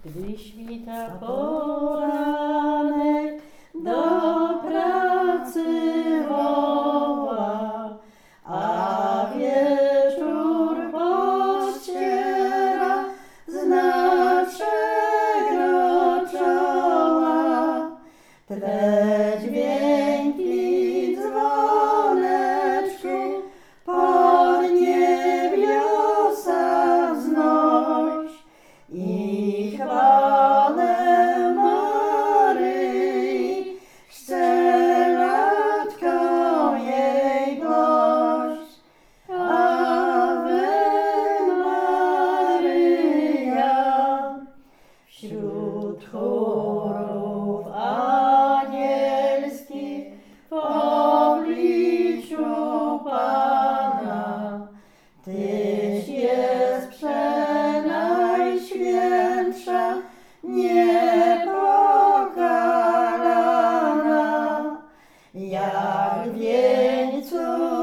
Gdy świta poranek, do pracy woła, a wieczór pościera z naszego czoła. Tle dźwięki dzwoneczku pod niebiosa wznoś i chwalę Maryi, szczelatką jej głoś. Ave Maryja, wśród chórów anielskich w obliczu Pana, Tyś jest przenajświętsza, niepokalana, jak w wieńcu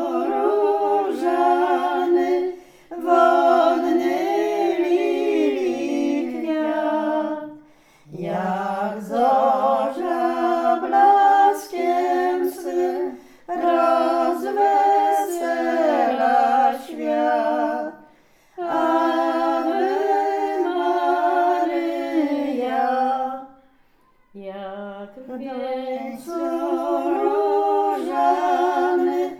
różany, wodny lilii kwiat, jak zorza blaskiem swym rozwesela świat. Ave Maryja, jak w wieńcu różany,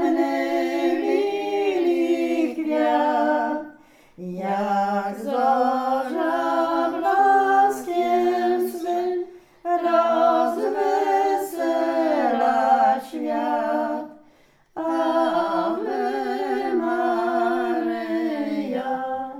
wonny lilii kwiat, jak zorza